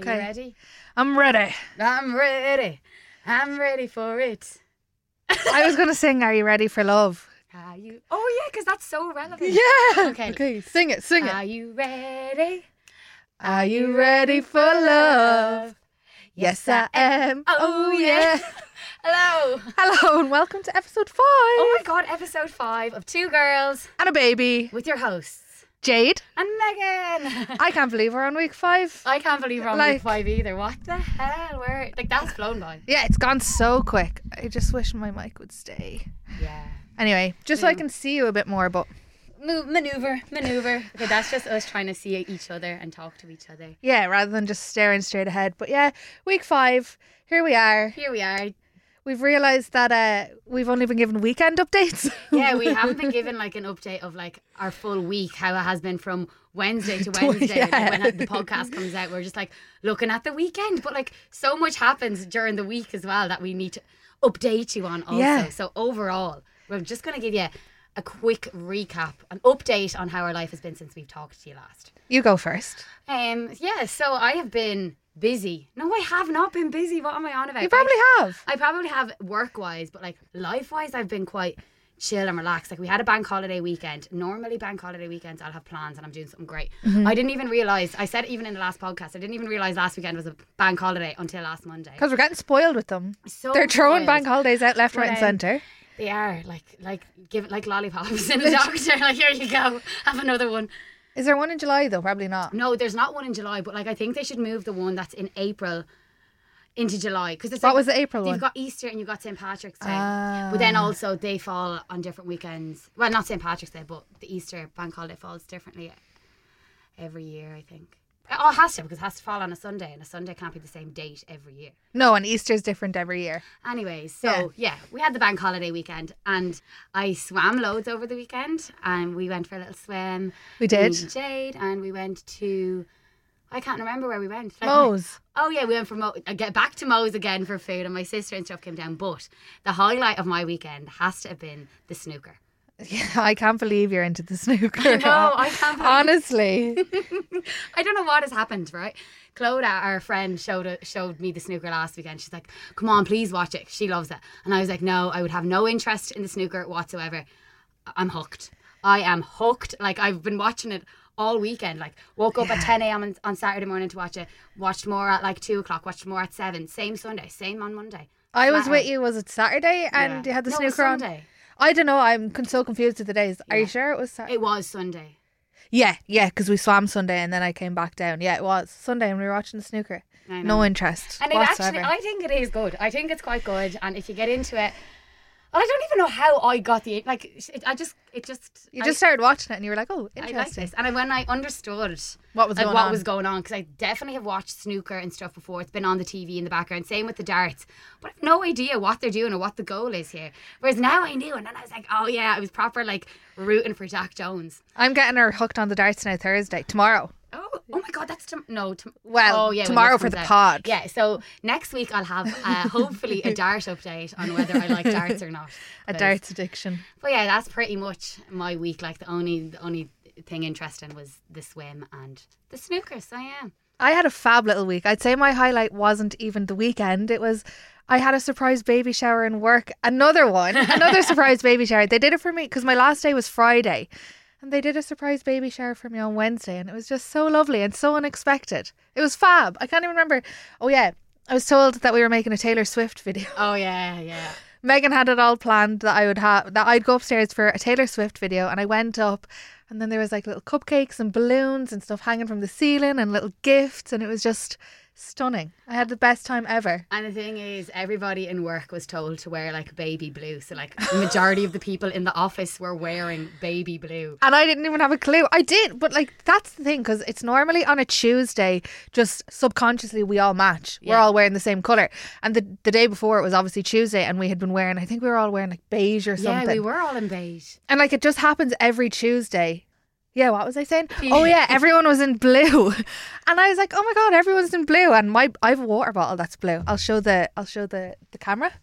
Okay. Are you ready? I'm ready. I'm ready. I'm ready for it. I was going to sing Are You Ready for Love? Are you? Oh yeah, because that's so relevant. Yeah. Okay. Sing it. Are you ready? Are you ready for love? Yes, I am. Oh, yeah. Hello. Hello and welcome to episode 5. Oh my God, episode 5 of Two Girls And a baby. with your hosts, Jade. and Megan. I can't believe we're on week 5. I can't believe we're on Like- week 5 either. What the hell? That's flown by. Yeah, it's gone so quick. I just wish my mic would stay. Yeah. Anyway, just so I can see you a bit more, but Maneuver. Okay, that's just us trying to see each other and talk to each other. yeah, rather than just staring straight ahead. But yeah, week 5, here we are. Here we are. We've realised that we've only been given weekend updates. Yeah, we haven't been given like an update of like our full week, how it has been from Wednesday to Wednesday. Yeah. Like, when the podcast comes out, we're just like looking at the weekend. But like so much happens during the week as well that we need to update you on also. Yeah. So overall, we're just going to give you a quick recap, an update on how our life has been since we've talked to you last. You go first. Yeah, so I have been busy. No, I have not been busy. What am I on about? You probably have. I probably have work-wise, but like life-wise, I've been quite chill and relaxed. Like we had a bank holiday weekend. Normally bank holiday weekends, I'll have plans and I'm doing something great. I didn't even realise, I said even in the last podcast, I didn't even realise last weekend was a bank holiday until last Monday. Because we're getting spoiled with them. So They're throwing spoiled. bank holidays out left, right and But, centre. They are, give it like lollipops in the doctor. Like, here you go, have another one. Is there one in July though? Probably not. No, there's not one in July, but like I think they should move the one that's in April into July. Because it's What like, was the April You've one? got Easter and you've got St. Patrick's Day. Ah. But then also they fall on different weekends. Well, not St. Patrick's Day, but the Easter bank holiday falls differently every year, I think. Oh, it has to, because it has to fall on a Sunday, and a Sunday can't be the same date every year. No, and Easter's different every year. Anyways, so yeah, we had the bank holiday weekend, and I swam loads over the weekend, and we went for a little swim. We did. Me and Jade, and we went to, I can't remember where we went. Like, Moe's. Oh yeah, we went for I get back to Moe's again for food, and my sister and stuff came down. But the highlight of my weekend has to have been the snooker. Yeah, I can't believe you're into the snooker. I know, I can't believe Honestly. I don't know what has happened, right? Clodagh, our friend, showed me the snooker last weekend. She's like, come on, please watch it. She loves it. And I was like, no, I would have no interest in the snooker whatsoever. I'm hooked. I am hooked. Like, I've been watching it all weekend. Like, woke up at 10 a.m. on Saturday morning to watch it. Watched more at like 2 o'clock. Watched more at 7. Same Sunday. Same on Monday. I was Flat with out. you, was it Saturday? And Yeah. you had the No, it was snooker on? Sunday. I don't know, I'm so confused with the days. Are you Yeah. sure it was Saturday? It was Sunday. Yeah, because we swam Sunday and then I came back down. Yeah, it was Sunday and we were watching the snooker. I know. No interest And it whatsoever. actually, I think it is good. I think it's quite good. And if you get into it, I don't even know how I got the, like, You just started watching it and you were like, oh, I like interesting. this. And when I understood What was going what on. was going on, because I definitely have watched snooker and stuff before. It's been on the TV in the background. Same with the darts. But I have no idea what they're doing or what the goal is here. Whereas now I knew, and then I was like, oh yeah, I was proper like rooting for Jack Jones. I'm getting her hooked on the darts now Thursday. Tomorrow. Oh my God, that's Well, oh, yeah, when tomorrow this for comes the out. pod. Yeah, so next week I'll have hopefully a dart update on whether I like darts or not. A 'Cause- darts addiction. But yeah, that's pretty much my week. Like the only thing interesting was the swim and the snooker. So yeah. I had a fab little week. I'd say my highlight wasn't even the weekend. It was, I had a surprise baby shower in work. Another surprise baby shower. They did it for me because my last day was Friday. And they did a surprise baby shower for me on Wednesday. And it was just so lovely and so unexpected. It was fab. I can't even remember. Oh yeah, I was told that we were making a Taylor Swift video. Oh yeah. Megan had it all planned that I'd go upstairs for a Taylor Swift video, and I went up and then there was like little cupcakes and balloons and stuff hanging from the ceiling and little gifts, and it was just stunning. I had the best time ever. And the thing is, everybody in work was told to wear like baby blue. So like the majority of the people in the office were wearing baby blue. And I didn't even have a clue. I did, but like that's the thing, because it's normally on a Tuesday, just subconsciously we all match. We're Yeah. all wearing the same colour. And the day before it was obviously Tuesday, and we had been wearing, I think we were all wearing like beige or something. Yeah, we were all in beige. And like it just happens every Tuesday. Yeah, what was I saying? Oh yeah, everyone was in blue. And I was like, "Oh my god, everyone's in blue." And I have a water bottle that's blue. I'll show the camera.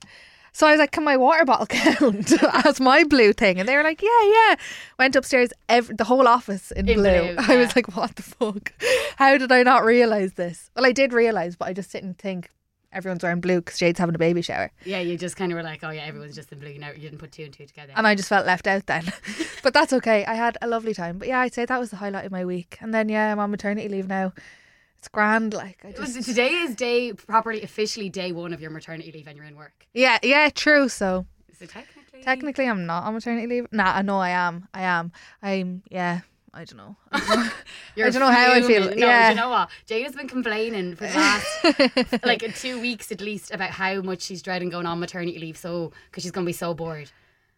So I was like, can my water bottle count as my blue thing? And they were like, yeah. Went upstairs, the whole office in blue. I was like, what the fuck? How did I not realise this? Well, I did realise, but I just didn't think everyone's wearing blue because Jade's having a baby shower. Yeah, you just kind of were like, oh yeah, everyone's just in blue. You didn't put two and two together. And I just felt left out then. But that's okay. I had a lovely time. But yeah, I'd say that was the highlight of my week. And then yeah, I'm on maternity leave now. It's grand. Like today is properly officially day one of your maternity leave and you're in work. Yeah, true. So technically I'm not on maternity leave. Nah, no, I am. I don't know. I don't know how I feel. No, you know what? Jade has been complaining for the last like 2 weeks at least about how much she's dreading going on maternity leave. So because she's going to be so bored.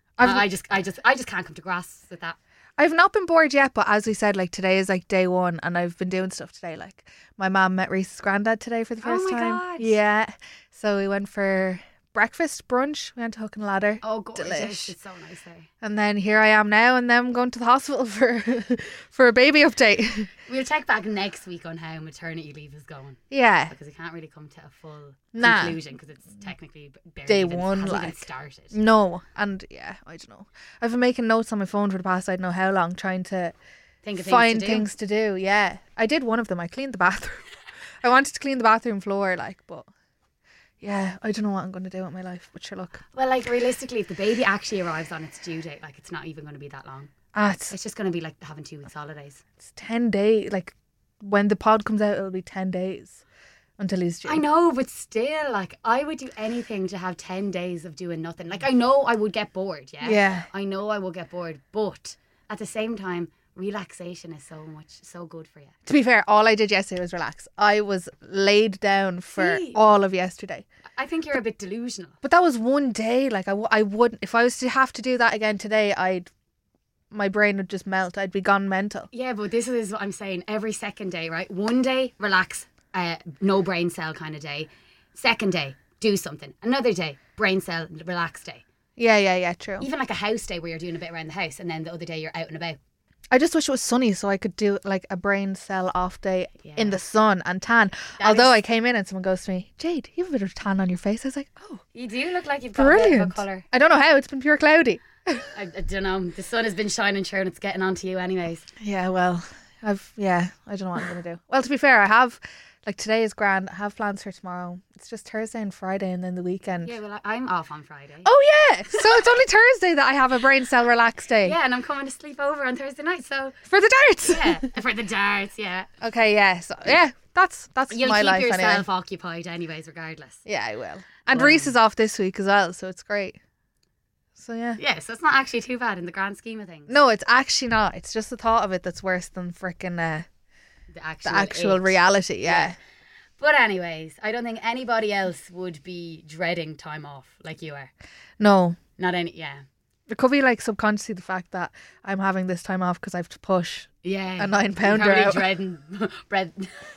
I just can't come to grasp with that. I've not been bored yet, but as we said, like today is like day one, and I've been doing stuff today. Like my mum met Reese's granddad today for the first time. God. Yeah, so we went for breakfast, brunch. We went to Hook and Ladder. Oh, gorgeous! It's so nice there. And then here I am now, and then I'm going to the hospital for a baby update. We'll check back next week on how maternity leave is going. Yeah, because we can't really come to a full conclusion because it's technically barely day one, even started. No, and yeah, I don't know. I've been making notes on my phone for the past I don't know how long, trying to find things to do. Yeah, I did one of them. I cleaned the bathroom. I wanted to clean the bathroom floor, but. Yeah, I don't know what I'm going to do with my life, but sure, look. Well, like realistically, if the baby actually arrives on its due date, like it's not even going to be that long. It's just going to be like having 2 weeks holidays. It's 10 days. Like when the pod comes out, it'll be 10 days until he's due. I know, but still, like I would do anything to have 10 days of doing nothing. Like I know I would get bored, yeah? Yeah. I know I will get bored, but at the same time, relaxation is so good for you. To be fair, all I did yesterday was relax. I was laid down for all of yesterday. I think you're a bit delusional. But that was one day. Like I wouldn't, if I was to have to do that again today, my brain would just melt. I'd be gone mental. Yeah, but this is what I'm saying. Every second day, right? One day, relax, no brain cell kind of day. Second day, do something. Another day, brain cell, relax day. Yeah, true. Even like a house day where you're doing a bit around the house and then the other day you're out and about. I just wish it was sunny so I could do like a brain cell off day in the sun and tan. Although I came in and someone goes to me, Jade, you have a bit of tan on your face. I was like, oh. You do look like you've got a bit of a colour. I don't know how, it's been pure cloudy. I don't know. The sun has been shining through and it's getting onto you anyways. Yeah, well, I don't know what I'm going to do. Well, to be fair, I have, like today is grand. I have plans for tomorrow. It's just Thursday and Friday and then the weekend. Yeah, well, I'm off on Friday. Oh yeah, so it's only Thursday that I have a brain cell relax day. Yeah, and I'm coming to sleep over on Thursday night, so. For the darts? Yeah, for the darts, yeah. Okay, yeah, so yeah, that's You'll my life anyway. You'll keep yourself occupied anyways, regardless. Yeah, I will. And Reese is off this week as well, so it's great. So yeah. Yeah, so it's not actually too bad in the grand scheme of things. No, it's actually not. It's just the thought of it that's worse than frickin' the actual reality, yeah. But anyways, I don't think anybody else would be dreading time off like you are. No. Not any, yeah. It could be like subconsciously the fact that I'm having this time off because I have to push a 9-pounder out. Dreading bread.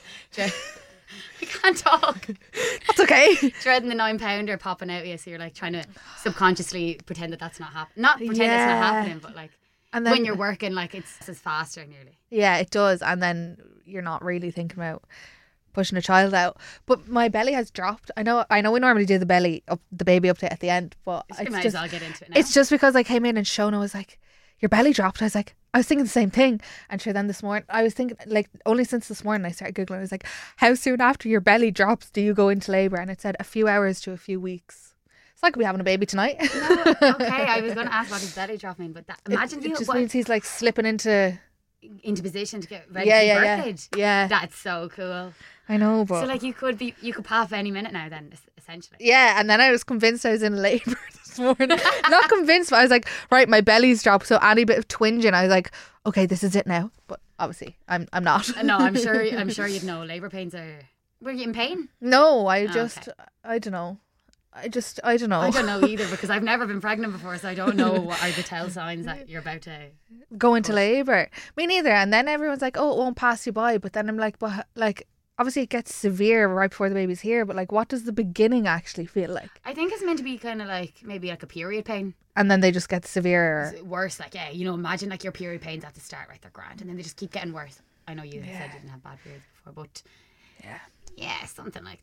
I can't talk. That's okay. Dreading the 9-pounder popping out of you, so you're like trying to subconsciously pretend that that's not happening. Not pretend it's not happening, but like and then, when you're working, like it's faster nearly. Yeah, it does, and then you're not really thinking about pushing a child out. But my belly has dropped. I know we normally do the baby update at the end, but I might as well get into it now. It's just because I came in and Shona was like, your belly dropped. I was thinking the same thing. And sure, then this morning I was thinking, like, only since this morning I started Googling. I was like, how soon after your belly drops do you go into labour? And it said a few hours to a few weeks. So I could be having a baby tonight. No, okay, I was going to ask what his belly dropping, but imagine it just means he's like slipping into position to get ready to be birthed. Yeah. That's so cool. I know, but so like you could pop any minute now then, essentially. Yeah, and then I was convinced I was in labour this morning. Not convinced, but I was like, right, my belly's dropped, so any bit of twinging, I was like, okay, this is it now. But obviously, I'm not. No, I'm sure you'd know. Labour pains are. Were you in pain? No, I don't know. I don't know. I don't know either because I've never been pregnant before, so I don't know what are the tell signs that you're about to go into labour. Me neither. And then everyone's like, oh, it won't pass you by. But then I'm like, but like, obviously it gets severe right before the baby's here, but like, what does the beginning actually feel like? I think it's meant to be kind of like maybe like a period pain. And then they just get severe. Worse, like, yeah, imagine like your period pains at the start, right? They're grand. And then they just keep getting worse. I know you said you didn't have bad periods before, but yeah, something like that.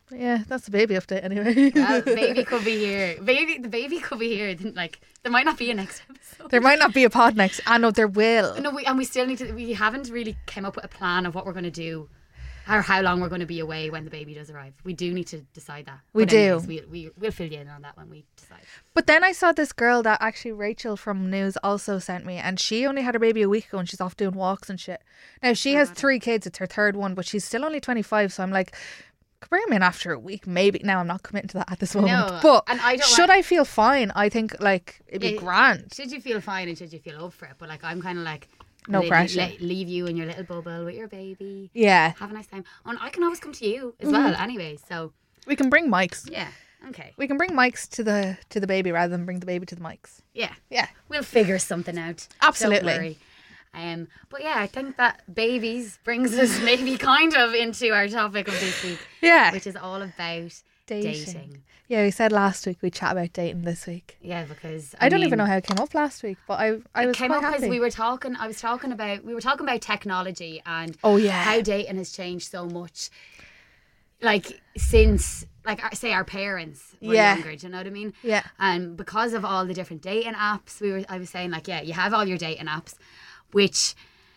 Yeah, that's a baby update anyway. Well, baby could be here. The baby could be here. Like, there might not be a next episode. There might not be a pod next. I know there will. No, we still need to. We haven't really came up with a plan of what we're going to do, or how long we're going to be away when the baby does arrive. We do need to decide that. We But do. anyways, we'll fill you in on that when we decide. But then I saw this girl that actually Rachel from News also sent me, and she only had her baby a week ago and she's off doing walks and shit. Now, she has 3 kids. It's her 3rd one, but she's still only 25. So I'm like, could bring him in after a week, maybe. Now, I'm not committing to that at this moment. No, but and I don't should I feel fine? I think, like, it'd be Yeah, grand. Should you feel fine and should you feel up for it? But like, I'm kind of like, No pressure. Leave you in your little bubble with your baby. Yeah. Have a nice time. And I can always come to you as well. Anyway, so We can bring mics. yeah, okay, We can bring mics to the baby rather than bring the baby to the mics. yeah, Yeah. we'll figure something out. Absolutely. Don't worry. But yeah, I think that babies brings us maybe kind of into our topic of this week, Yeah. which is all about Dating. dating. Yeah, we said last week we'd chat about dating this week. Yeah, because I don't mean, even know how it came up last week, but I was came quite up happy. because we were talking about technology and Oh, yeah. how dating has changed so much, like since say our parents were Yeah. younger, do you know what I mean? Yeah. And because of all the different dating apps, I was saying like, yeah, you have all your dating apps, which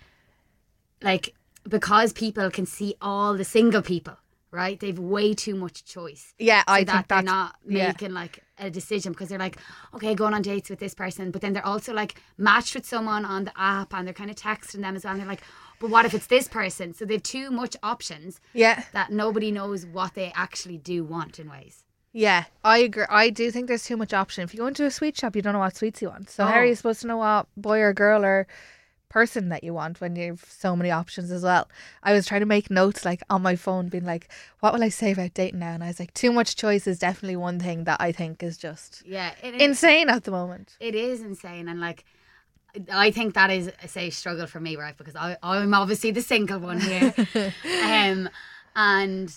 like, because people can see all the single people, right? They've way too much choice. Yeah, So I think that they're that's not yeah. making like a decision because they're like, okay, going on dates with this person, but then they're also like matched with someone on the app and they're kind of texting them as well. And they're like, but what if it's this person? So they've too much options Yeah. that nobody knows what they actually do want in ways. Yeah, I agree. I do think there's too much option. If you go into a sweet shop, you don't know what sweets you want. So how are Oh. you supposed to know what boy or girl or person that you want when you've so many options as well? I was trying to make notes like on my phone, being like, what will I say about dating now? And I was like, too much choice is definitely one thing that I think is just Yeah, insane at the moment. it is insane. And like, I think that is a struggle for me, right? Because I'm obviously the single one here. And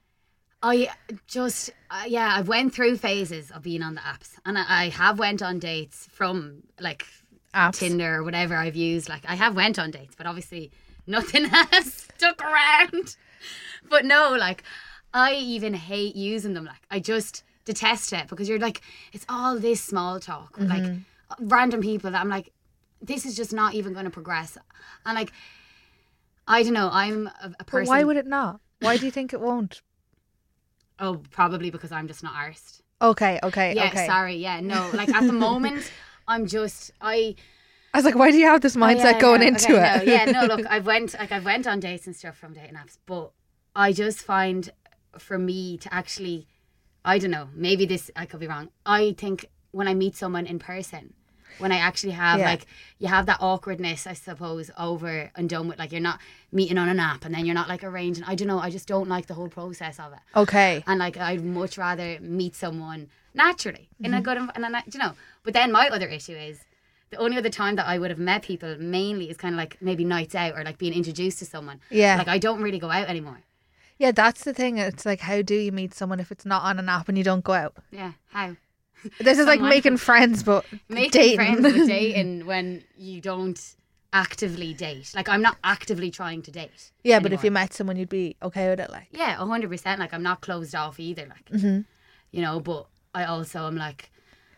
I just, I've went through phases of being on the apps. And I have went on dates from like Apps. Tinder or whatever I've used. Like, I have went on dates, but obviously nothing has stuck around. But no, like, I even hate using them. Like, I just detest it because you're like, it's all this small talk with like random people that I'm like, this is just not even going to progress. And like, I don't know, I'm a But person. why would it not? Why do you think it won't? Oh, probably because I'm just not arsed. Okay. Yeah, okay. sorry. Yeah, no. Like, at the moment, I'm just, I was like, why do you have this mindset going into it? No, yeah, no, look, I've went on dates and stuff from dating apps, but I just find for me to actually, I don't know, maybe this, I could be wrong. I think when I meet someone in person, when I actually have Yeah. like, you have that awkwardness, I suppose, over and done with, like, you're not meeting on an app and then you're not like arranging. I don't know, I just don't like the whole process of it. Okay. And like, I'd much rather meet someone naturally in Mm-hmm. a good you know. But then my other issue is the only other time that I would have met people mainly is kind of like maybe nights out or like being introduced to someone. Yeah. Like, I don't really go out anymore. Yeah, that's the thing. It's like, how do you meet someone if it's not on an app and you don't go out? Yeah. How? This is like Someone- making friends, but Making dating. friends with dating when you don't actively date. Like, I'm not actively trying to date. Yeah, but if you anymore. met someone, you'd be okay with it. Like, Yeah, 100%. Like, I'm not closed off either. Like, Mm-hmm. you know, but I also am like,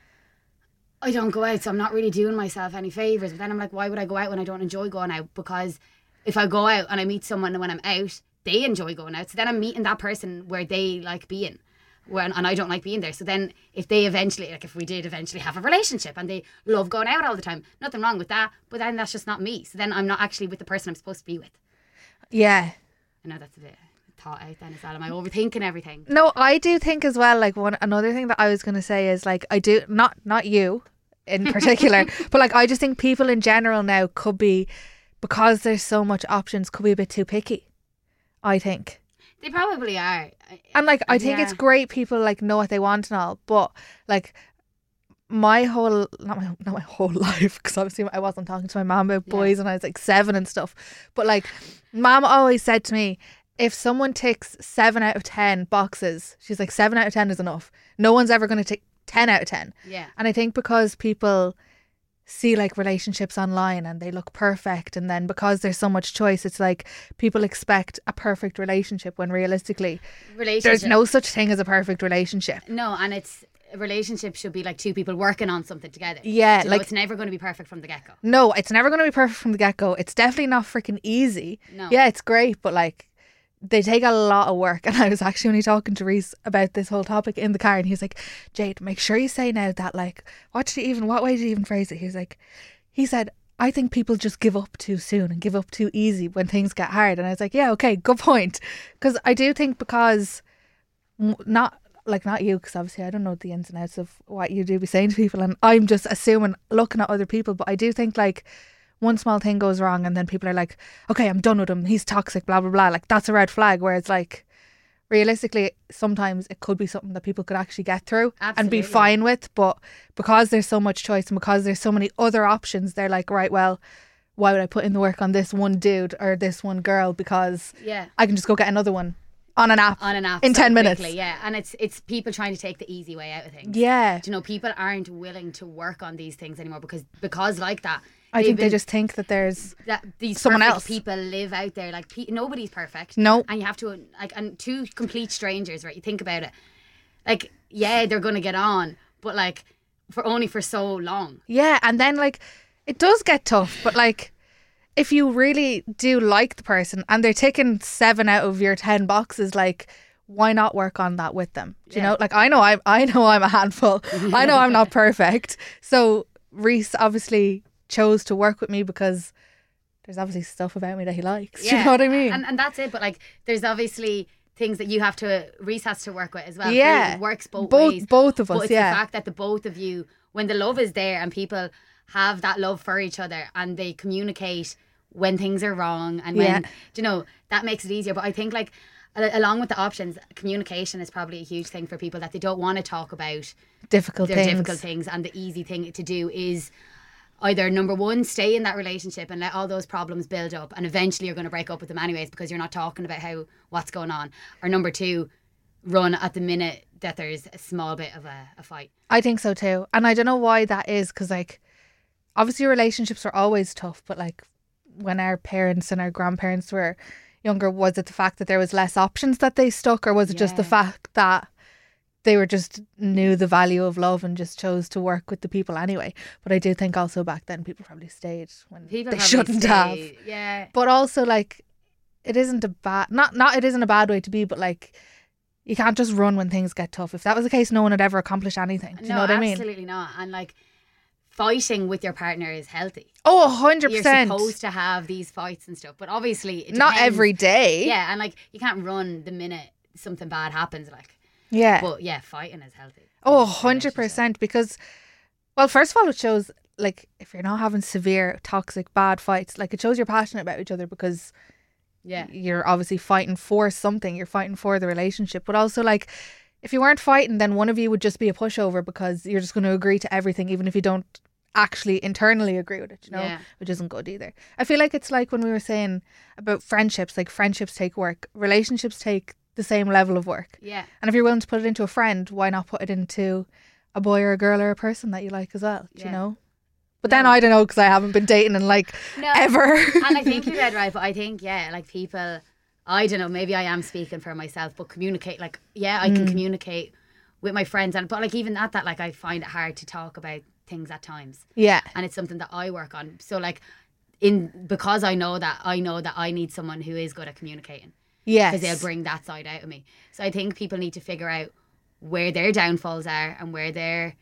I don't go out, so I'm not really doing myself any favours. But then I'm like, why would I go out when I don't enjoy going out? Because if I go out and I meet someone when I'm out, they enjoy going out. So then I'm meeting that person where they like being. And I don't like being there. So then if they eventually, like if we did eventually have a relationship and they love going out all the time, nothing wrong with that. But then that's just not me. So then I'm not actually with the person I'm supposed to be with. yeah. I know that's a bit thought out then as well. Am I overthinking everything? No, I do think as well. Like another thing that I was going to say is like I do not you in particular, but like I just think people in general now could be, because there's so much options, could be a bit too picky. I think. They probably are. And like I think it's Yeah. great people like know what they want and all, but like my whole not my whole life, because obviously I wasn't talking to my mom about Yeah. boys when I was like 7 and stuff, but like mom always said to me, if someone ticks 7 out of 10 boxes, she's like 7 out of 10 is enough. No one's ever going to tick 10 out of 10. Yeah. And I think because people see like relationships online and they look perfect, and then because there's so much choice, it's like people expect a perfect relationship when realistically there's no such thing as a perfect relationship. No, and a relationship should be like two people working on something together. Yeah, Do you know, it's never going to be perfect from the get-go. No, it's never going to be perfect from the get-go. It's definitely not freaking easy. No. Yeah, it's great, but like they take a lot of work. And I was actually only talking to Reese about this whole topic in the car, and he's like, Jade, make sure you say now that like, what way did you even phrase it? He said, I think people just give up too soon and give up too easy when things get hard. And I was like, yeah, okay, good point. Because I do think, because not you, because obviously I don't know the ins and outs of what you do be saying to people, and I'm just assuming, looking at other people, but I do think like one small thing goes wrong and then people are like, okay, I'm done with him, he's toxic, blah blah blah, like that's a red flag. Whereas like realistically sometimes it could be something that people could actually get through and be fine with, but because there's so much choice and because there's so many other options, they're like, right, well, why would I put in the work on this one dude or this one girl, because I can just go get another one on an app in 10 minutes. Yeah, and it's people trying to take the easy way out of things. Yeah. Do you know, people aren't willing to work on these things anymore because like that. I think they just think that there's these someone else. People live out there like nobody's perfect. No, and you have to like, and two complete strangers, right? You think about it, like yeah, they're gonna get on, but like for so long. Yeah, and then like it does get tough, but like if you really do like the person and they're ticking 7 out of your 10 boxes, like why not work on that with them? Do you know? Like I know I'm a handful. I know I'm not perfect. So Reese obviously chose to work with me because there's obviously stuff about me that he likes. Do you know what I mean? And that's it. But like there's obviously things that Reese has to work with as well. Yeah. It works both ways. Both of us, but it's the fact that the both of you, when the love is there and people have that love for each other and they communicate when things are wrong and when, you know, that makes it easier. But I think like along with the options, communication is probably a huge thing for people, that they don't want to talk about difficult things, and the easy thing to do is either number one, stay in that relationship and let all those problems build up, and eventually you're going to break up with them anyways because you're not talking about what's going on. Or number two, run at the minute that there's a small bit of a fight. I think so too. And I don't know why that is, because like obviously relationships are always tough, but like when our parents and our grandparents were younger, was it the fact that there was less options that they stuck, or was it just the fact that they were just knew the value of love and just chose to work with the people anyway? But I do think also back then people probably stayed when they shouldn't have. Yeah. But also like it isn't a bad it isn't a bad way to be, but like you can't just run when things get tough. If that was the case, no one would ever accomplish anything. Do you know what I mean? Absolutely not. And like fighting with your partner is healthy. Oh, 100%. You're supposed to have these fights and stuff, but obviously it not depends. Every day. Yeah, and like you can't run the minute something bad happens, like. Yeah. But yeah, fighting is healthy. Oh, 100%. Because, well, first of all, it shows, like, if you're not having severe, toxic, bad fights, like, it shows you're passionate about each other, because you're obviously fighting for something. You're fighting for the relationship. But also, like, if you weren't fighting, then one of you would just be a pushover because you're just going to agree to everything, even if you don't actually internally agree with it, you know, which isn't good either. I feel like it's like when we were saying about friendships, like, friendships take work. Relationships take the same level of work. Yeah. And if you're willing to put it into a friend, why not put it into a boy or a girl or a person that you like as well? Do you know? But then I don't know, because I haven't been dating in like ever. And I think you're dead right, but I think like people, I don't know, maybe I am speaking for myself, but communicate, like I can communicate with my friends, and but like even that like I find it hard to talk about things at times. Yeah. And it's something that I work on. So like because I know that I need someone who is good at communicating. Yes. Because they'll bring that side out of me. So I think people need to figure out where their downfalls are and where their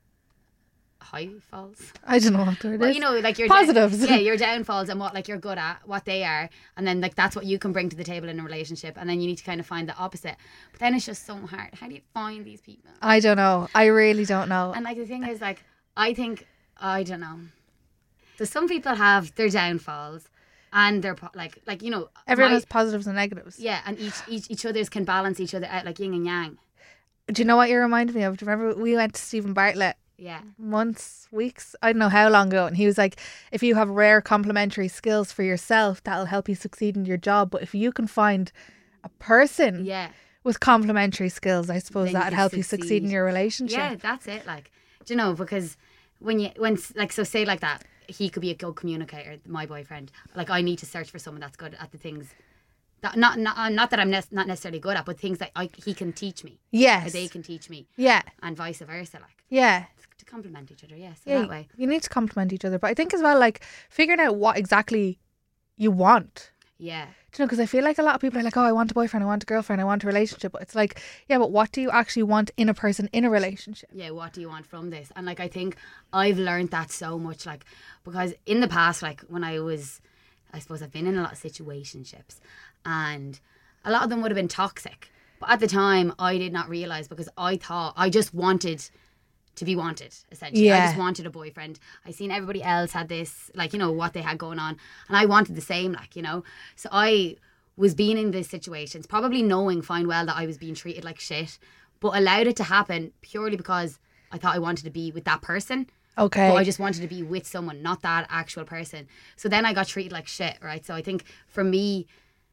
high falls. I don't know what it is. You know, like your positives. Your downfalls and what like you're good at, what they are, and then like that's what you can bring to the table in a relationship, and then you need to kind of find the opposite. But then it's just so hard. How do you find these people? I don't know. I really don't know. And like the thing is, like I don't know. So some people have their downfalls. And they're like you know, everyone has positives and negatives. Yeah, and each other's can balance each other out, like yin and yang. Do you know what you reminded me of? Do you remember we went to Stephen Bartlett? Yeah. Months, weeks, I don't know how long ago, and he was like, if you have rare complementary skills for yourself, that'll help you succeed in your job. But if you can find a person with complementary skills, I suppose that'd help you succeed in your relationship. Yeah, that's it. Like, do you know, because so say like that, he could be a good communicator, my boyfriend. Like I need to search for someone that's good at the things that not that I'm not necessarily good at, but things that he can teach me. Yes. Or they can teach me. Yeah. And vice versa, like. Yeah. To complement each other, yes. Yeah, that way. you need to complement each other. But I think as well, like, figuring out what exactly you want. Yeah. Do you know, because I feel like a lot of people are like, oh, I want a boyfriend, I want a girlfriend, I want a relationship. But it's like, yeah, but what do you actually want in a person in a relationship? Yeah, what do you want from this? And like, I think I've learned that so much, like, because in the past, like when I suppose I've been in a lot of situationships and a lot of them would have been toxic. But at the time, I did not realise because I thought I just wanted to be wanted, essentially. Yeah. I just wanted a boyfriend. I seen everybody else had this, like, you know, what they had going on. And I wanted the same, like, you know. So I was being in these situations, probably knowing fine well that I was being treated like shit, but allowed it to happen purely because I thought I wanted to be with that person. Okay. But I just wanted to be with someone, not that actual person. So then I got treated like shit, right? So I think for me,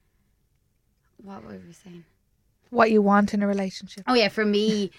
what were we saying? What you want in a relationship. Oh yeah, for me...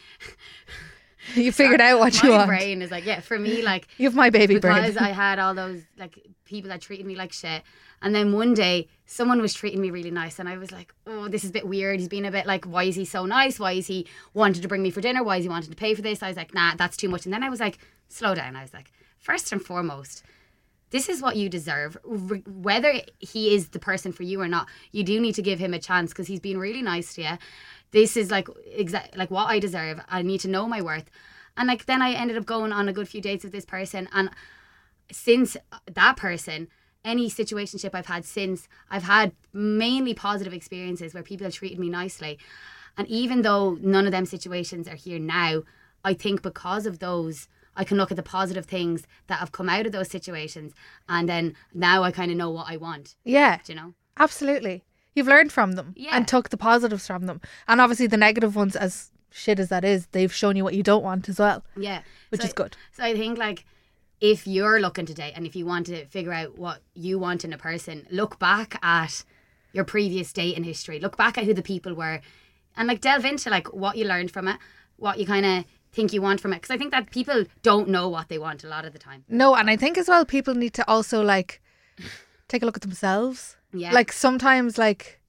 You figured out what you my want. My brain is like, yeah, for me, like... You have my baby brain. Because I had all those, like, people that treated me like shit. And then one day, someone was treating me really nice. And I was like, oh, this is a bit weird. He's being a bit like, why is he so nice? Why is he wanted to bring me for dinner? Why is he wanting to pay for this? I was like, nah, that's too much. And then I was like, slow down. I was like, first and foremost, this is what you deserve. Whether he is the person for you or not, you do need to give him a chance because he's been really nice to you. This is like like what I deserve. I need to know my worth. And like then I ended up going on a good few dates with this person. And since that person, any situationship I've had since, I've had mainly positive experiences where people have treated me nicely. And even though none of them situations are here now, I think because of those, I can look at the positive things that have come out of those situations. And then now I kind of know what I want. Yeah. Do you know? Absolutely. You've learned from them and took the positives from them. And obviously the negative ones, as shit as that is, they've shown you what you don't want as well. Yeah. Which is good. So I think like if you're looking to date and if you want to figure out what you want in a person, look back at your previous dating history. Look back at who the people were and like delve into like what you learned from it, what you kind of think you want from it. Because I think that people don't know what they want a lot of the time. No, and I think as well people need to also like take a look at themselves. Yeah. Like sometimes like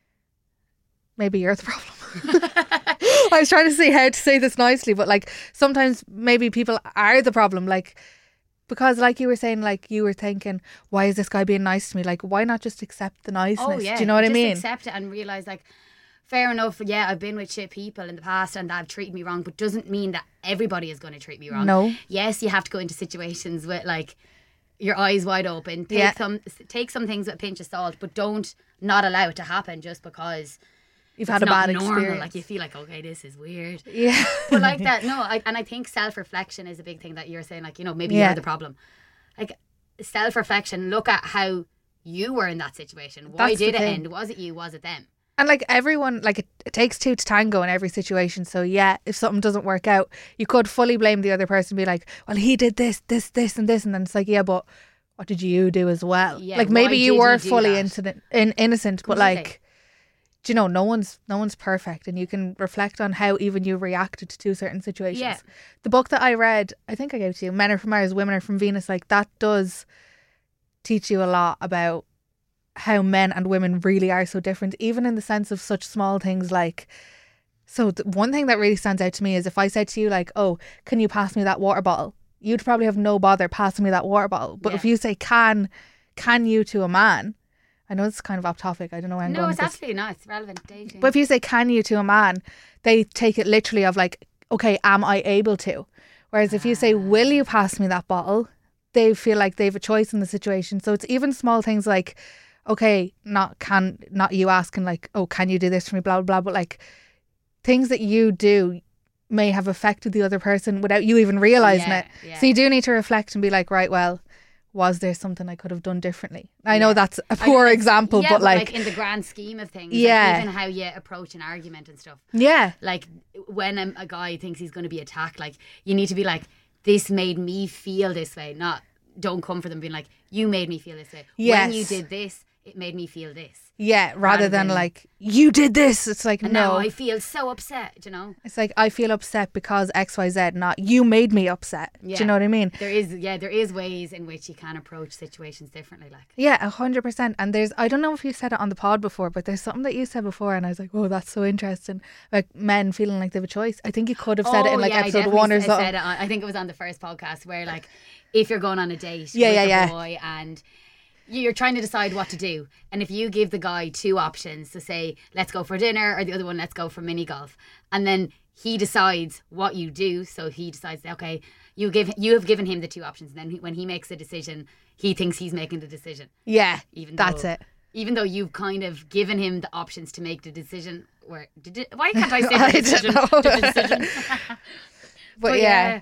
maybe you're the problem. I was trying to see how to say this nicely, but like sometimes maybe people are the problem. Like because like you were saying, like you were thinking, why is this guy being nice to me? Like why not just accept the niceness? Oh, yeah. Do you know what I mean? Just accept it and realise like fair enough, yeah, I've been with shit people in the past and that have treated me wrong, but doesn't mean that everybody is going to treat me wrong. No. Yes, you have to go into situations with like your eyes wide open. Take some things with a pinch of salt, but don't not allow it to happen just because you've had a bad experience. Like you feel like, okay, this is weird. Yeah. But like that, no, I think self-reflection is a big thing that you're saying, like, you know, maybe you're the problem. Like self-reflection, look at how you were in that situation. Why did it end? Was it you? Was it them? And like everyone, like it takes two to tango in every situation. So yeah, if something doesn't work out, you could fully blame the other person and be like, well, he did this, this, this and this. And then it's like, yeah, but what did you do as well? Yeah, like maybe you were fully innocent, but Completely. like, do you know, no one's perfect. And you can reflect on how even you reacted to certain situations. Yeah. The book that I read, I think I gave to you, Men Are From Mars, Women Are From Venus, like that does teach you a lot about how men and women really are so different, even in the sense of such small things like, so one thing that really stands out to me is if I said to you like, oh, can you pass me that water bottle? You'd probably have no bother passing me that water bottle. But if you say can you to a man, I know it's kind of off topic, I don't know where I'm going with this. No, it's absolutely not. It's relevant dating. But if you say can you to a man, they take it literally of like, okay, am I able to? Whereas if you say, will you pass me that bottle? They feel like they have a choice in the situation. So it's even small things like, okay, not you asking like, oh, can you do this for me, blah, blah, blah. But like things that you do may have affected the other person without you even realising it. Yeah. So you do need to reflect and be like, right, well, was there something I could have done differently? I know that's a poor example, but like in the grand scheme of things, yeah, like even how you approach an argument and stuff. Yeah. Like when a guy thinks he's going to be attacked, like you need to be like, this made me feel this way, not don't come for them being like, you made me feel this way. Yes. When you did this, it made me feel this. Yeah, rather than like, you did this. It's like, And no. now I feel so upset, you know? It's like, I feel upset because XYZ, not you made me upset. Do you know what I mean? There is ways in which you can approach situations differently. Like, Yeah, 100%. And there's, I don't know if you said it on the pod before, but there's something that you said before, and I was like, oh, that's so interesting. Like men feeling like they have a choice. I think you could have said it in like episode 1 or something. I think it was on the first podcast where like, if you're going on a date with a boy and you're trying to decide what to do, and if you give the guy 2 options to say, let's go for dinner, or the other one, let's go for mini golf, and then he decides what you do, so he decides, okay, you have given him the 2 options, and then when he makes a decision, he thinks he's making the decision. Yeah, even that's though, it. Even though you've kind of given him the options to make the decision. Why can't I say the decision? The decision? But yeah.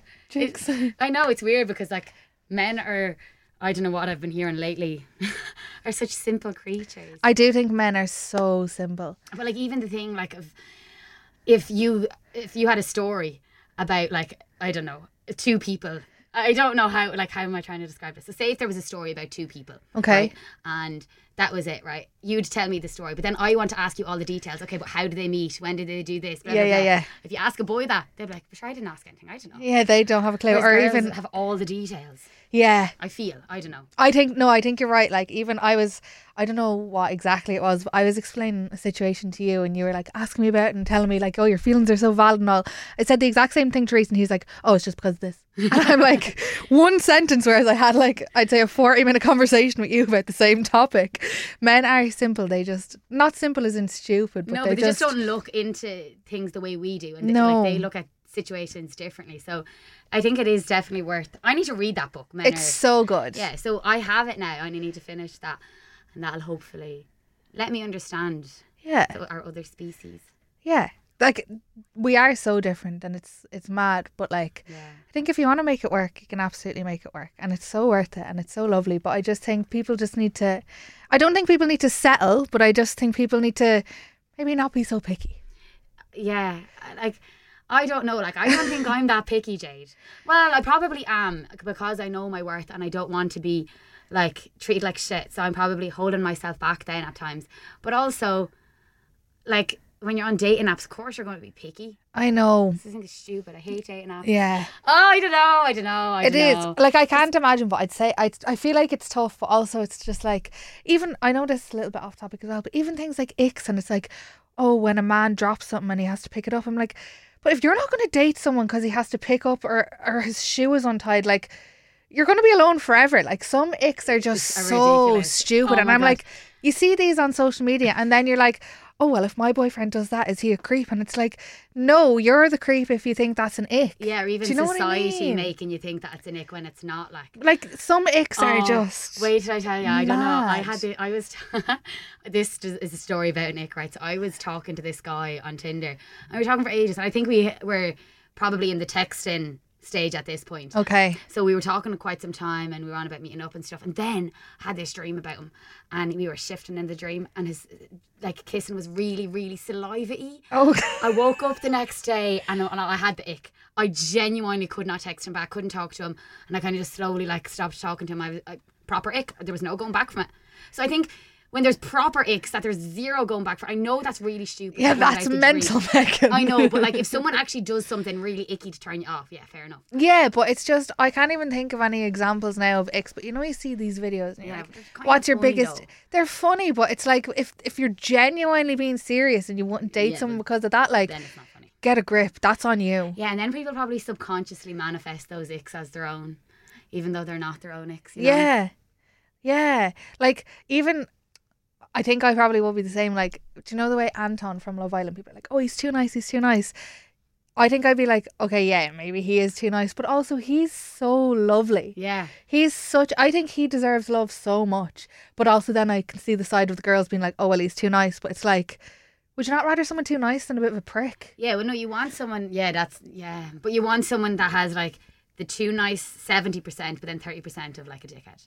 I know it's weird because like men are, I don't know what I've been hearing lately, are such simple creatures. I do think men are so simple. But like even the thing like of if you had a story about like, I don't know, 2 people. I don't know how am I trying to describe this? So say if there was a story about 2 people. Okay. Right? And that was it, right? You'd tell me the story, but then I want to ask you all the details. Okay, but how did they meet? When did they do this? Blah, blah, blah. Yeah. If you ask a boy that, they'd be like, sure, I didn't ask anything. I don't know. Yeah, they don't have a clue. Whereas or girls even have all the details. Yeah. I don't know. I think you're right. Like even I don't know what exactly it was, but I was explaining a situation to you and you were like asking me about it and telling me like, oh, your feelings are so valid and all. I said the exact same thing to Reese and he's like, oh, it's just because of this. And I'm like, one sentence, whereas I had like, I'd say a 40-minute conversation with you about the same topic. Men are simple. They just, not simple as in stupid, but they just don't look into things the way we do. And they look at situations differently. So I think it is definitely worth, I need to read that book. It's so good. Yeah, so I have it now. I only need to finish that, and that'll hopefully let me understand our other species. Yeah, like we are so different and it's mad, but like I think if you want to make it work, you can absolutely make it work, and it's so worth it and it's so lovely. But I just think people just need to, I don't think people need to settle, but I just think people need to maybe not be so picky. Yeah, like I don't know, like I don't think I'm that picky, Jade. Well, I probably am because I know my worth and I don't want to be like treated like shit, so I'm probably holding myself back then at times. But also like when you're on dating apps, of course you're going to be picky. I know. This is stupid. I hate dating apps. Yeah. Oh, I don't know. It is. Like I can't imagine, but I'd say I feel like it's tough, but also it's just like, even, I know this is a little bit off topic as well, but even things like icks, and it's like, oh, when a man drops something and he has to pick it up, I'm like, but if you're not going to date someone because he has to pick up or his shoe is untied, like you're going to be alone forever. Like some icks are just so ridiculous. Stupid. And I'm like, you see these on social media and then you're like, oh, well, if my boyfriend does that, is he a creep? And it's like, no, you're the creep if you think that's an ick. Yeah, or even society making you think that it's an ick when it's not. Like some icks are just, wait till I tell you, I don't know. This is a story about an ick, right? So I was talking to this guy on Tinder and we were talking for ages, and I think we were probably in the texting stage at this point. Okay. So we were talking quite some time and we were on about meeting up and stuff, and then I had this dream about him and we were shifting in the dream and his like kissing was really, really saliva-y. Oh. I woke up the next day and I had the ick. I genuinely could not text him back, couldn't talk to him, and I kind of just slowly like stopped talking to him. I was proper ick. There was no going back from it. So I think when there's proper icks that there's zero going back for, I know that's really stupid. Yeah, that's mental, Megan. I know, but like if someone actually does something really icky to turn you off, yeah, fair enough. Yeah, but it's just, I can't even think of any examples now of icks, but you know, you see these videos and you're like, what's your biggest, they're funny, but it's like if you're genuinely being serious and you wouldn't date someone because of that, like, then it's not funny. Get a grip, that's on you. Yeah, and then people probably subconsciously manifest those icks as their own, even though they're not their own icks, you know? Yeah, like even, I think I probably will be the same. Like, do you know the way Anton from Love Island, people are like, oh, he's too nice. I think I'd be like, okay, yeah, maybe he is too nice, but also he's so lovely. Yeah. I think he deserves love so much, but also then I can see the side of the girls being like, oh, well, he's too nice, but it's like, would you not rather someone too nice than a bit of a prick? Yeah, well, no, you want someone, but you want someone that has like the too nice 70%, but then 30% of like a dickhead.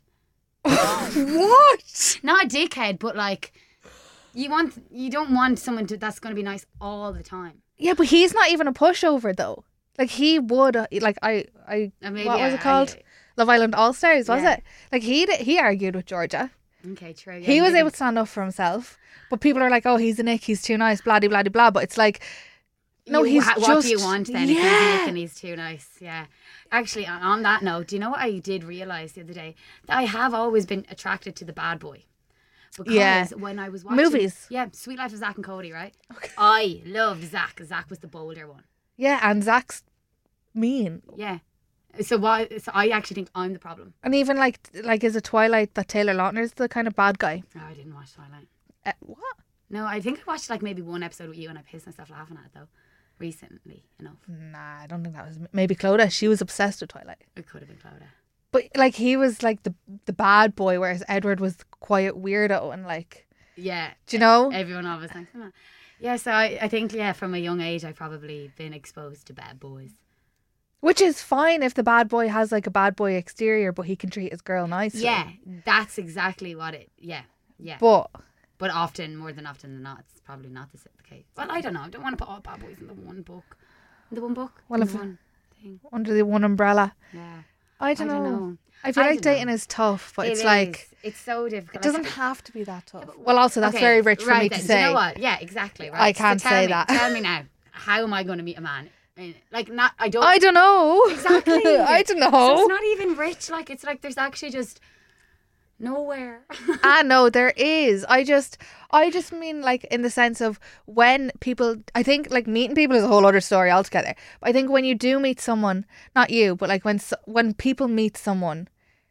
What? Not a dickhead, but like you don't want someone that's going to be nice all the time. Yeah, but he's not even a pushover though. Like he would, like what was it called? Love Island All Stars, was it? Like he argued with Georgia, Okay, true. Yeah, He was maybe. able to stand up for himself, but people are like, oh, he's a Nick, he's too nice, blah, blah, blah, blah. But it's like, no, he's just... What do you want then if he's Yeah. Nick and he's too nice? Yeah. Actually, on that note, do you know what I did realise the other day? That I have always been attracted to the bad boy. Because Yeah. when I was watching... Movies. Yeah, Sweet Life of Zach and Cody, right? Okay. I loved Zach. Zach was the bolder one. Yeah, and Zach's mean. Yeah. So I actually think I'm the problem. And even like is it Twilight that Taylor Lautner's the kind of bad guy? No, I didn't watch Twilight. What? No, I think I watched like maybe one episode with you and I pissed myself laughing at it though. Recently enough. Nah, I don't think that was... Maybe Clodagh. She was obsessed with Twilight. It could have been Clodagh. But like he was like the bad boy, whereas Edward was the quiet weirdo and like... Yeah. Do you know? Everyone always thinks, oh. Yeah, so I think, yeah, from a young age, I've probably been exposed to bad boys. Which is fine if the bad boy has like a bad boy exterior, but he can treat his girl nicely. Yeah, that's exactly what it... Yeah. But often, more than often than not, it's probably not the case. Well, I don't know. I don't want to put all bad boys in the one book. In the one book? Well, in if- the one thing. Under the one umbrella. Yeah. I don't know. I feel I like don't know. dating is tough, but it's It like... is. It's so difficult. It doesn't have to be that tough. Well, also, that's Okay, very rich for right me then. to Do you say. know what? Yeah, exactly. Right. I can't tell say me, that. Tell me now. How am I going to meet a man? Like, not... I don't... I don't know. Exactly. I don't know. So it's not even rich. Like, it's like there's actually just nowhere. No, there is. I just mean like in the sense of when people, I think like meeting people is a whole other story altogether. But I think when you do meet someone, not you, but like when people meet someone,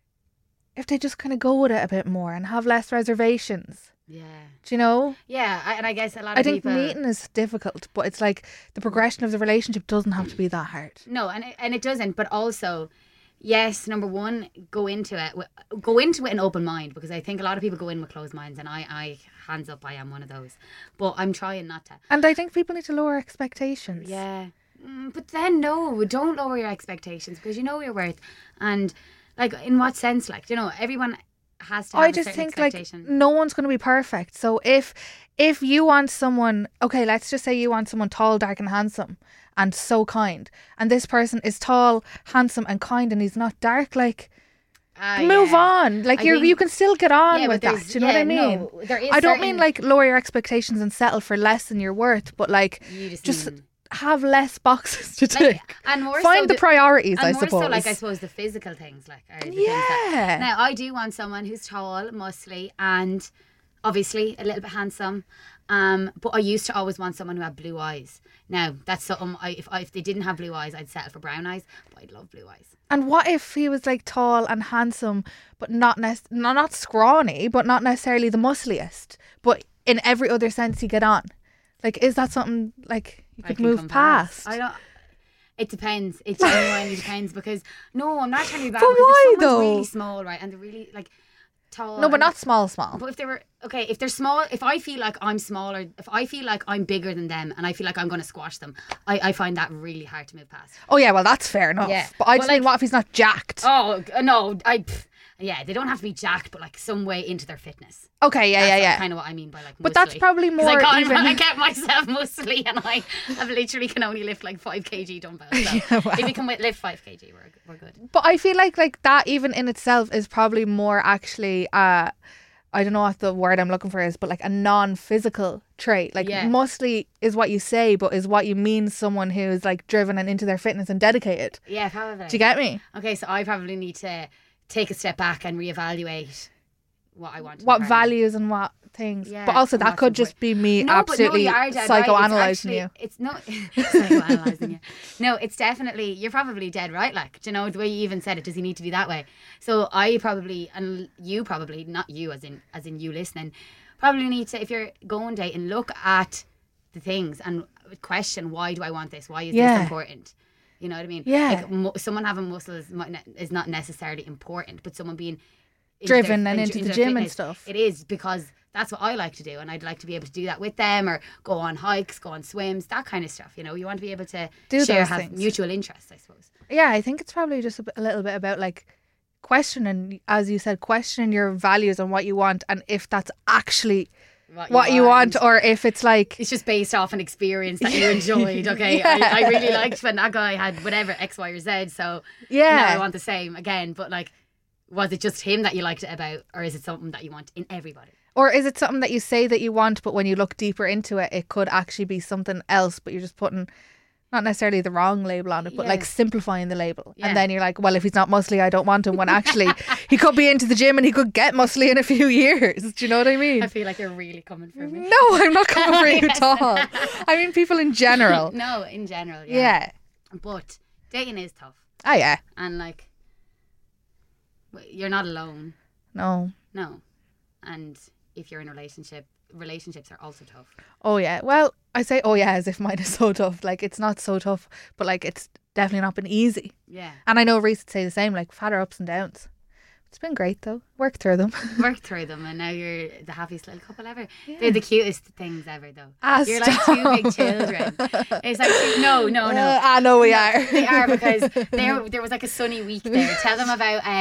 if they just kind of go with it a bit more and have less reservations, Yeah. do you know? Yeah, and I guess a lot of I think people... meeting is difficult, but it's like the progression of the relationship doesn't have to be that hard. No, and it doesn't. But also, yes, number one, go into it with an open mind, because I think a lot of people go in with closed minds, and I hands up, I am one of those. But I'm trying not to. And I think people need to lower expectations. Yeah. But then no, don't lower your expectations, because you know your worth. And like, in what sense? Like, you know, everyone has to have I a just certain think like expectation. no one's going to be perfect. So if you want someone, okay, let's just say you want someone tall, dark and handsome and so kind, and this person is tall, handsome and kind and he's not dark, like move Yeah. on. Like I you think- can still get on Yeah, with but that. there's- Do you know what I yeah, mean? no, there is I don't mean certain- like lower your expectations and settle for less than your worth, but like You just mean- have less boxes to tick. like, and more Find so the priorities, and I more suppose. so, like, I suppose the physical things, like, are the things that... Yeah. Now, I do want someone who's tall, muscly, and obviously a little bit handsome. But I used to always want someone who had blue eyes. Now, that's something, if they didn't have blue eyes, I'd settle for brown eyes, but I'd love blue eyes. And what if he was like tall and handsome, but not scrawny, but not necessarily the muscliest, but in every other sense you get on? Like, is that something like you I could can move come past? I don't... It depends. It genuinely depends, because... No, I'm not trying to be bad, But because why, if someone's though? really small, right, and they're really, like, tall... No, but and- not small. But if they were... Okay, if they're small... If I feel like I'm smaller... If I feel like I'm bigger than them and I feel like I'm going to squash them, I find that really hard to move past. Oh yeah, well that's fair enough. Yeah. But I Well, just mean, like- what if he's not jacked? Oh, no, yeah, they don't have to be jacked, but like some way into their fitness. Okay, yeah. That's kind of what I mean by like. But that's muscly. probably 'Cause more I even. I get myself muscly, and I literally can only lift like 5 kg dumbbells. So Yeah, wow. if you can lift 5 kg, we're good. But I feel like that even in itself is probably more actually I don't know what the word I'm looking for is, but like a non-physical trait. Like Yeah. muscly is what you say, but is what you mean someone who is like driven and into their fitness and dedicated. Yeah, probably. Do you get me? Okay, so I probably need to take a step back and reevaluate what I want. in a What partner. values and what things. Yeah, But also and that what's could just be me absolutely you are dead right. psychoanalyzing you. It's not psychoanalyzing you. No, it's definitely, you're probably dead right. Like, do you know the way you even said it? Does he need to be that way? So I probably, and you probably, not you as in you listening, probably need to, if you're going dating, look at the things and question, why do I want this? Why is Yeah. this important? You know what I mean? Yeah. Like someone having muscles is not necessarily important, but someone being Driven and into the their gym and fitness, stuff. it is, because that's what I like to do, and I'd like to be able to do that with them, or go on hikes, go on swims, that kind of stuff. You know, you want to be able to Do share, those have things. mutual interests, I suppose. Yeah, I think it's probably just a little bit about like questioning, as you said, questioning your values and what you want, and if that's actually what you want, or if it's like It's just based off an experience that you enjoyed. Okay, Yeah. I really liked when that guy had whatever X, Y, or Z. So Yeah. now I want the same again. But like, was it just him that you liked it about, or is it something that you want in everybody? Or is it something that you say that you want, but when you look deeper into it, it could actually be something else, but you're just putting not necessarily the wrong label on it, but like simplifying the label. Yeah. And then you're like, well, if he's not muscly, I don't want him, when actually he could be into the gym and he could get muscly in a few years. Do you know what I mean? I feel like you're really coming for me. No, I'm not coming for you at all. I mean people in general. No, in general, Yeah. But dating is tough. Oh yeah. And like, you're not alone. No. No. And if you're in a relationship, relationships are also tough. Oh yeah. Well, I say oh yeah as if mine is so tough. Like it's not so tough, but like it's definitely not been easy. Yeah. And I know Reese would say the same, like we've had our ups and downs. It's been great though. Worked through them. Worked through them, and now you're the happiest little couple ever. They're the cutest things ever, though. You're like two big children. It's like no. I know we are. They are, because there was like a sunny week there. Tell them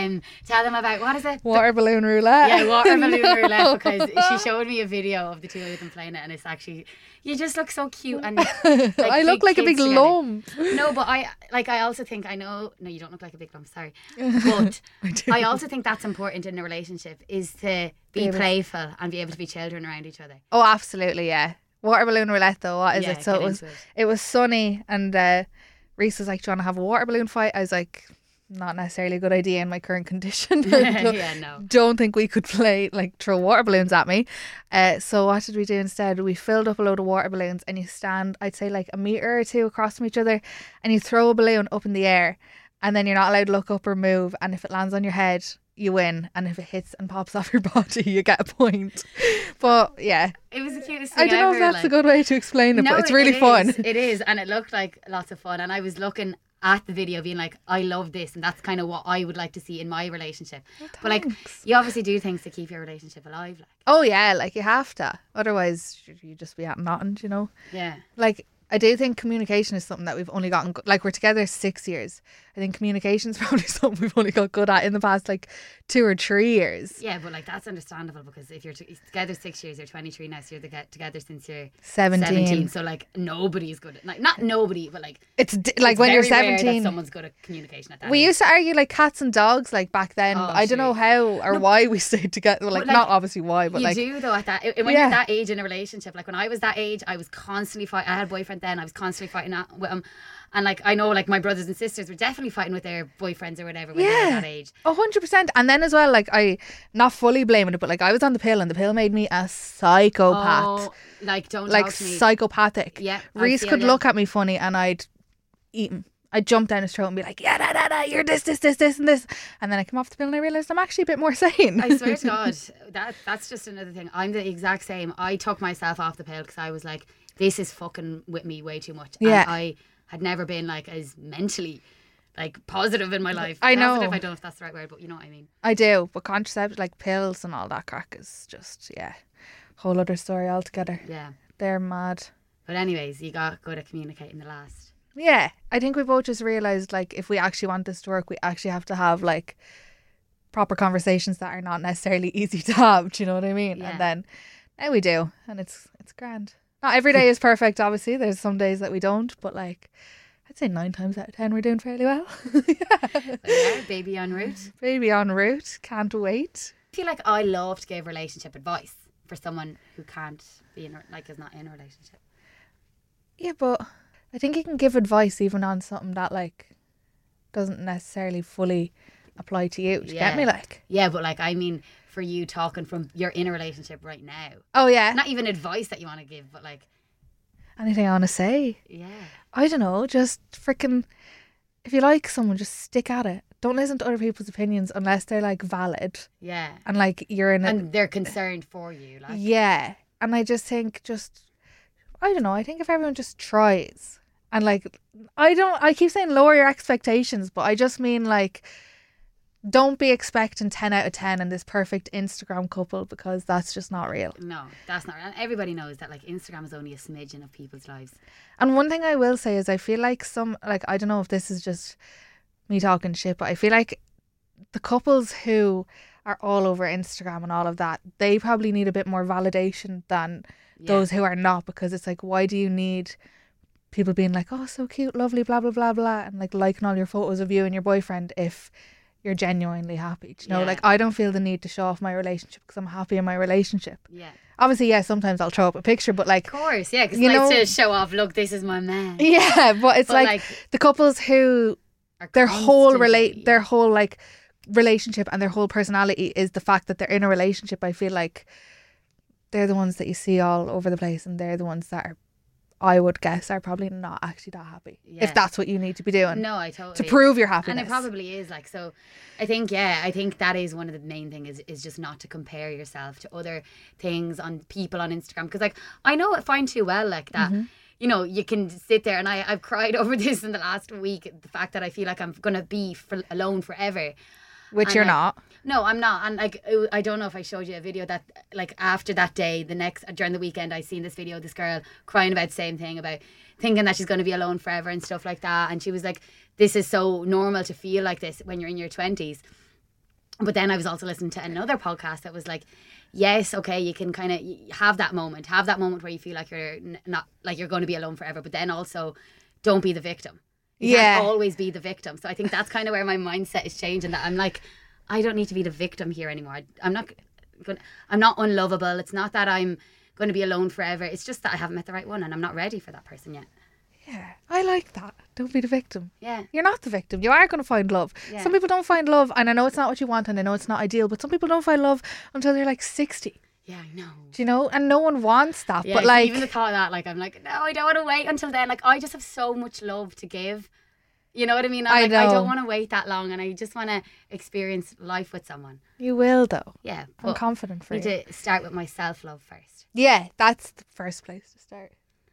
about what is it? Water balloon roulette. Yeah, water balloon roulette, because she showed me a video of the two of them playing it, and it's actually, you just look so cute, and like, I look like a big together. lump. No, but I also think no, you don't look like a big lump, sorry. But I also think that's important in a relationship, is to be playful and be able to be children around each other. Oh, absolutely, yeah. Water balloon roulette though, what is Yeah, it? So it was sunny, and Reese was like, do you want to have a water balloon fight? I was like, not necessarily a good idea in my current condition. Yeah, no. Don't think we could play, like throw water balloons at me. So what did we do instead? We filled up a load of water balloons, and you stand, I'd say like a metre or two across from each other, and you throw a balloon up in the air, and then you're not allowed to look up or move, and if it lands on your head, you win, and if it hits and pops off your body, you get a point. But yeah, it was the cutest thing I don't know ever, if that's a good way to explain it, but it's really fun. It is, and it looked like lots of fun, and I was looking at the video being like, I love this, and that's kind of what I would like to see in my relationship. But like, you obviously do things to keep your relationship alive, like. Oh yeah, like you have to, otherwise you just be at nothing, you know. Yeah. Like I do think communication is something that we've only gotten like, we're together 6 years. I think communication is probably something we've only got good at in the past like 2 or 3 years. Yeah, but like that's understandable, because if you're together 6 years, you're 23 now, so you're together since you're 17. So like nobody's good at, like, not nobody, but like it's like when you're very rare 17. that someone's good at communication at that We age. used to argue like cats and dogs like back then. Oh, I don't know how or why we stayed together. Like, like, not obviously why, but you like do though at that when you're that age in a relationship. Like when I was that age, I was constantly fighting. I had a boyfriend then. I was constantly fighting with him, and like I know like my brothers and sisters were definitely fighting with their boyfriends or whatever when they were that age. 100%. And then as well, like I not fully blaming it, but like I was on the pill, and the pill made me a psychopath. Oh, like don't like talk to me. Psychopathic. Yeah, Reese could look at me funny, and I'd eat him. I'd jump down his throat and be like, yeah, you're this, and this. And then I come off the pill and I realised I'm actually a bit more sane. I swear to God, that's just another thing. I'm the exact same. I took myself off the pill because I was like, this is fucking with me way too much. Yeah. And I had never been like as mentally like positive in my life. I know. Positive, I don't know if that's the right word, but you know what I mean. I do, but contraceptive, like pills and all that crack is just, whole other story altogether. Yeah. They're mad. But anyways, you got good at communicating the last. Yeah, I think we both just realised like if we actually want this to work, we actually have to have like proper conversations that are not necessarily easy to have. Do you know what I mean? Yeah. And then now we do, and it's grand. Not every day is perfect, obviously. There's some days that we don't, but like I'd say 9 times out of 10 we're doing fairly well. Yeah, baby en route. Baby en route. Can't wait. I feel like I love to give relationship advice for someone who can't be in, like, is not in a relationship. Yeah, but I think you can give advice even on something that like doesn't necessarily fully apply to you. Do you get me? Like, yeah, but like I mean, for you talking from you're in a relationship right now. oh yeah, Not even advice that you want to give, but like anything I want to say. Yeah. I don't know. Just freaking, if you like someone, just stick at it. Don't listen to other people's opinions unless they're like valid Yeah. and like you're in it. And they're concerned for you, like. Yeah, and I just think I don't know. I think if everyone just tries and like, I keep saying lower your expectations, but I just mean like, don't be expecting 10 out of 10 and this perfect Instagram couple, because that's just not real. No, that's not. And everybody knows that like Instagram is only a smidgen of people's lives. And one thing I will say is I feel like I don't know if this is just me talking shit, but I feel like the couples who are all over Instagram and all of that, they probably need a bit more validation than those who are not, because it's like, why do you need people being like, oh, so cute, lovely, blah, blah, blah, blah, and like liking all your photos of you and your boyfriend if you're genuinely happy. Do you know, Yeah. like I don't feel the need to show off my relationship because I'm happy in my relationship. Yeah. Obviously, yeah, sometimes I'll throw up a picture, but like, Of course, yeah, because You it's nice know- to show off, look, this is my man. yeah, but it's But, like the couples who are their whole constantly- their whole like relationship and their whole personality is the fact that they're in a relationship. I feel like they're the ones that you see all over the place, and they're the ones that are, I would guess, are probably not actually that happy. Yeah. If that's what you need to be doing No, I totally. to prove your And happiness. it probably is like so. I think that is one of the main thing is just not to compare yourself to other things on people on Instagram, because like I know it fine too well like that. Mm-hmm. You know, you can sit there, and I've cried over this in the last week. The fact that I feel like I'm gonna be alone forever. Which And, you're like, not. No, I'm not. And like, I don't know if I showed you a video that, like, after that day, during the weekend, I seen this video, this girl crying about the same thing, about thinking that she's going to be alone forever and stuff like that. And she was like, this is so normal to feel like this when you're in your 20s. But then I was also listening to another podcast that was like, yes, okay, you can kind of have that moment where you feel like you're not, like you're going to be alone forever. But then also, don't be the victim. You can't always be the victim. So I think that's kind of where my mindset is changing, that I'm like, I don't need to be the victim here anymore. I'm not unlovable. It's not that I'm going to be alone forever. It's just that I haven't met the right one, and I'm not ready for that person yet. Yeah, I like that. Don't be the victim. Yeah. You're not the victim. You are going to find love. Yeah. Some people don't find love, and I know it's not what you want, and I know it's not ideal, but some people don't find love until they're like 60. Yeah, I know. Do you know? And no one wants that. Yeah, but so like, even the thought of that, like, I'm like, no, I don't want to wait until then. Like, I just have so much love to give. You know what I mean? I I know. don't want to wait that long, and I just want to experience life with someone. you will though. Yeah, I'm but confident for I you. need to start with my self-love first. Yeah, that's the first place to start.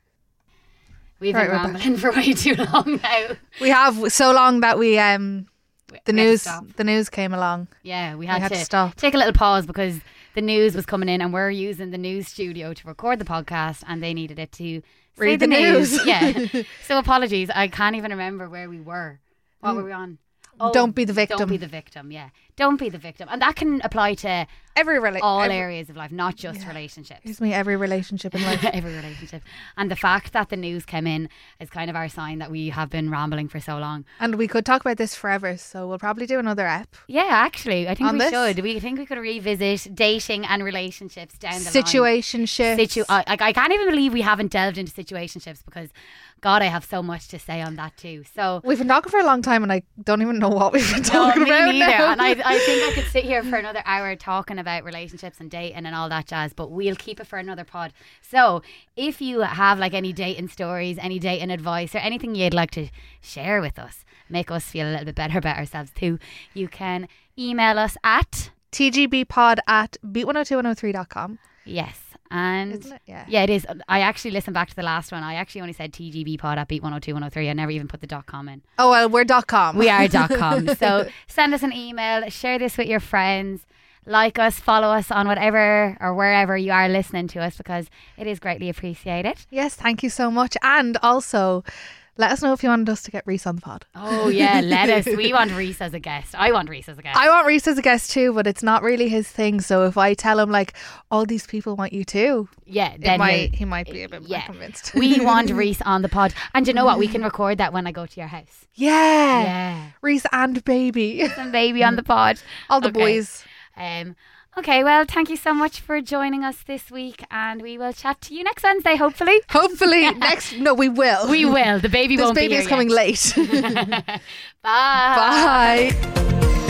We've Right, been we're back. rambling for way too long now. We have so long that we We had to stop. the news came along. Yeah, we had had to to stop. take a little pause because the news was coming in, and we're using the news studio to record the podcast, and they needed it to say Read the the news. Yeah. So apologies, I can't even remember where we were. What were we on? Don't be the victim. Don't be the victim. Yeah, don't be the victim, and that can apply to Every all every, areas of life, not just relationships. Excuse me, every relationship in life. Every relationship. And the fact that the news came in is kind of our sign that we have been rambling for so long. And we could talk about this forever, so we'll probably do another ep. Yeah, actually, I think On we this? should. We think we could revisit dating and relationships down the line. Situationship. I can't even believe we haven't delved into situationships, because God, I have so much to say on that too. So We've been talking for a long time, and I don't even know what we've been no, talking me about neither. now. And I think I could sit here for another hour talking about relationships and dating and all that jazz, but we'll keep it for another pod. So if you have like any dating stories, any dating advice, or anything you'd like to share with us, make us feel a little bit better about ourselves too, you can email us at tgbpod@beat102103.com. yes. And Isn't it? Yeah. yeah, it is. I actually listened back to the last one. I actually only said tgbpod@beat102103. I never even put the .com in. Oh, well, we're .com. We are .com. So send us an email, share this with your friends, like us, follow us on whatever or wherever you are listening to us, because it is greatly appreciated. Yes, thank you so much. And also, let us know if you wanted us to get Reese on the pod. Oh yeah, let us. We want Reese as a guest. I want Reese as a guest. I want Reese as a guest too, but it's not really his thing. So if I tell him like, all these people want you too, yeah, then he might be a bit more yeah. convinced. We want Reese on the pod. And you know what? We can record that when I go to your house. Yeah. Yeah. Reese and baby. Some baby on the pod. All the Okay. boys. Okay, well, thank you so much for joining us this week, and we will chat to you next Wednesday, hopefully. Hopefully next. No, we will. We will. The baby This won't baby be here is coming yet. late. Bye. Bye.